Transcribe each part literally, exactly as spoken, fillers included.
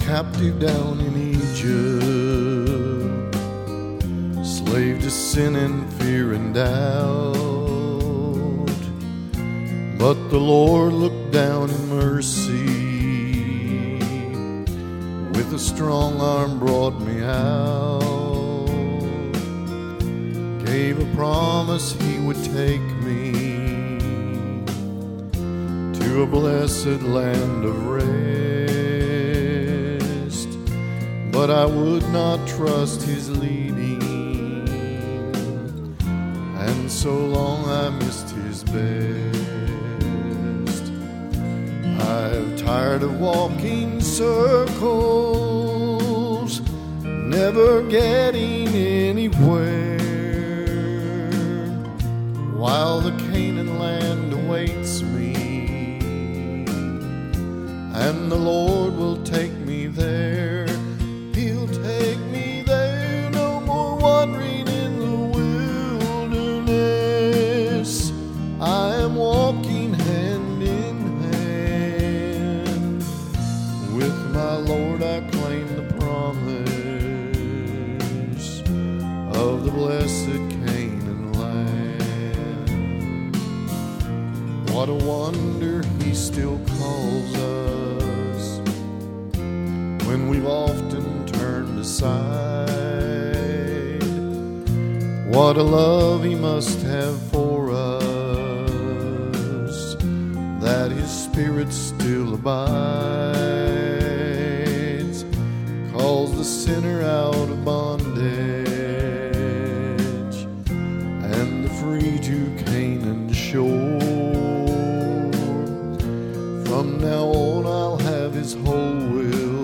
captive down in Egypt, slave to sin and fear and doubt. But the Lord looked down in mercy, with a strong arm brought me out. Gave a promise he would take me to a blessed land of rest. But I would not trust his leading, and so long I missed his best. I'm tired of walking circles, never getting anywhere, while the Canaan land awaits me, and the Lord will take me there. He'll take me there, no more wandering in the wilderness. I am walking hand in hand with my Lord. I claim the promise of the blessed Canaan land. What a wonder he still calls us when we've often turned aside. What a love he must have for us, that his Spirit still abides, calls the sinner out of bondage, and the free to Canaan shore. From now on I'll have his whole will,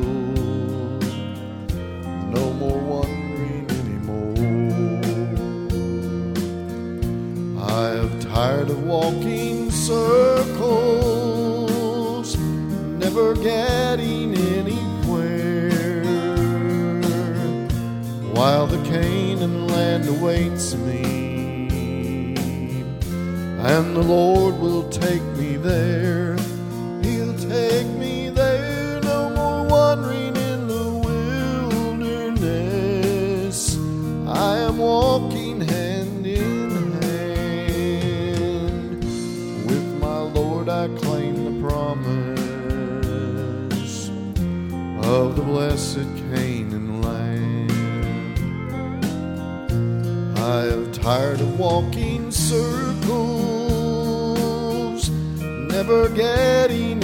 no more wandering anymore. I am tired of walking circles, never getting anywhere, while the Canaan land awaits me, and the Lord will take me there. He'll take me there, no more wandering in the wilderness. I am walking hand in hand with my Lord. I claim the promise of the blessed Canaan land. I am tired of walking circles, never getting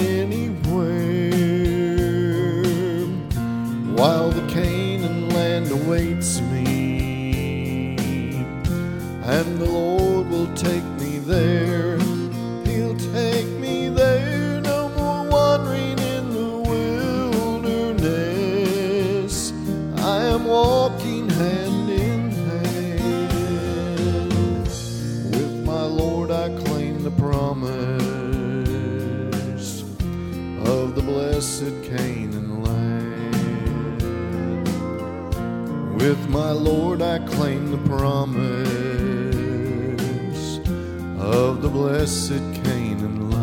anywhere, while the Canaan land awaits me, and the Lord will take me there. He'll take me there, no more wandering in the wilderness. I am walking hand in hand with my Lord. I claim the promise of the blessed Canaan land. With my Lord I claim the promise of the blessed Canaan land.